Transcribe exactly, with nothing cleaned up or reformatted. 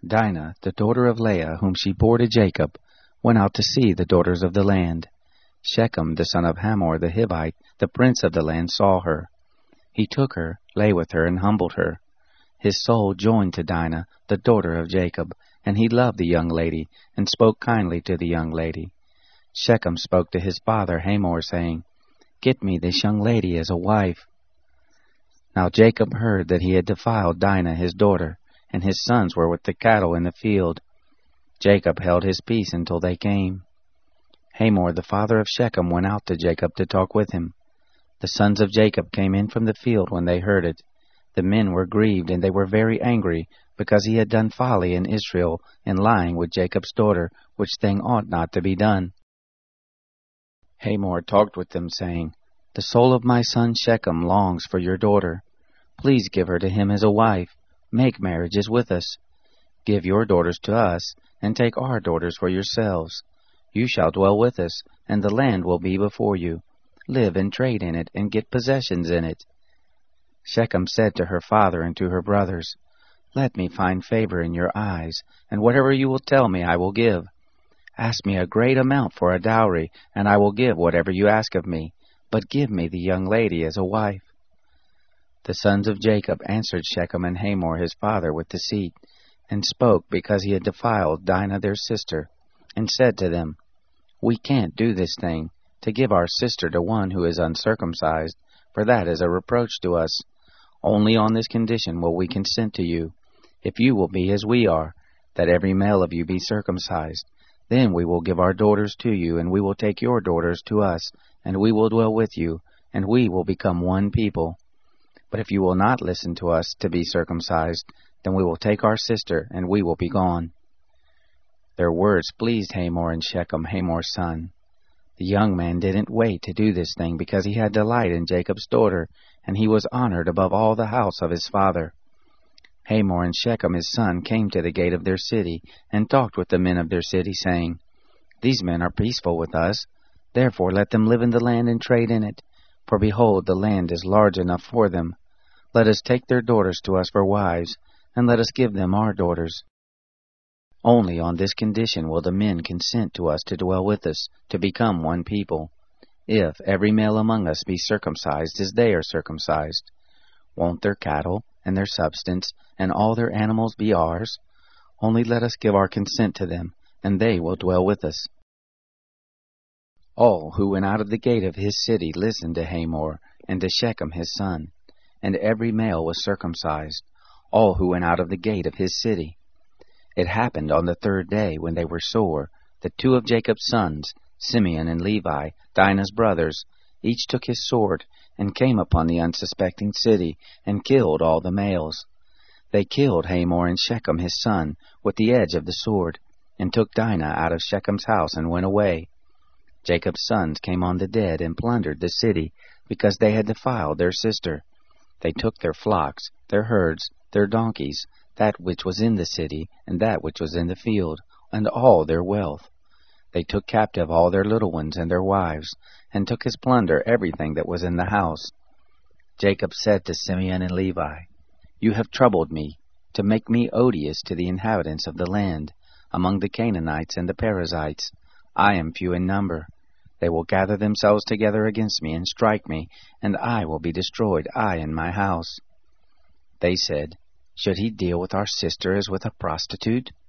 Dinah, the daughter of Leah, whom she bore to Jacob, went out to see the daughters of the land. Shechem, the son of Hamor the Hivite, the prince of the land, saw her. He took her, lay with her, and humbled her. His soul joined to Dinah, the daughter of Jacob, and he loved the young lady, and spoke kindly to the young lady. Shechem spoke to his father Hamor, saying, Get me this young lady as a wife. Now Jacob heard that he had defiled Dinah his daughter, and his sons were with the cattle in the field. Jacob held his peace until they came. Hamor the father of Shechem went out to Jacob to talk with him. The sons of Jacob came in from the field when they heard it. The men were grieved, and they were very angry, because he had done folly in Israel in lying with Jacob's daughter, which thing ought not to be done. Hamor talked with them, saying, The soul of my son Shechem longs for your daughter. Please give her to him as a wife. Make marriages with us. Give your daughters to us, and take our daughters for yourselves. You shall dwell with us, and the land will be before you. Live and trade in it, and get possessions in it. Shechem said to her father and to her brothers, Let me find favor in your eyes, and whatever you will tell me I will give. Ask me a great amount for a dowry, and I will give whatever you ask of me, but give me the young lady as a wife. The sons of Jacob answered Shechem and Hamor his father with deceit, and spoke because he had defiled Dinah their sister, and said to them, We can't do this thing, to give our sister to one who is uncircumcised, for that is a reproach to us. Only on this condition will we consent to you, if you will be as we are, that every male of you be circumcised. Then we will give our daughters to you, and we will take your daughters to us, and we will dwell with you, and we will become one people. But if you will not listen to us to be circumcised, then we will take our sister, and we will be gone. Their words pleased Hamor and Shechem, Hamor's son. The young man didn't wait to do this thing, because he had delight in Jacob's daughter, and he was honored above all the house of his father. Hamor and Shechem his son came to the gate of their city, and talked with the men of their city, saying, These men are peaceful with us, therefore let them live in the land and trade in it. For behold, the land is large enough for them. Let us take their daughters to us for wives, and let us give them our daughters. Only on this condition will the men consent to us to dwell with us, to become one people, if every male among us be circumcised as they are circumcised. Won't their cattle, and their substance, and all their animals be ours? Only let us give our consent to them, and they will dwell with us. All who went out of the gate of his city listened to Hamor, and to Shechem his son, and every male was circumcised, all who went out of the gate of his city. It happened on the third day, when they were sore, that two of Jacob's sons, Simeon and Levi, Dinah's brothers, each took his sword, and came upon the unsuspecting city, and killed all the males. They killed Hamor and Shechem his son with the edge of the sword, and took Dinah out of Shechem's house, and went away. Jacob's sons came on the dead, and plundered the city, because they had defiled their sister. They took their flocks, their herds, their donkeys, that which was in the city, and that which was in the field, and all their wealth. They took captive all their little ones and their wives, and took as plunder everything that was in the house. Jacob said to Simeon and Levi, You have troubled me, to make me odious to the inhabitants of the land, among the Canaanites and the Perizzites. I am few in number. They will gather themselves together against me, and strike me, and I will be destroyed, I and my house. They said, Should he deal with our sister as with a prostitute?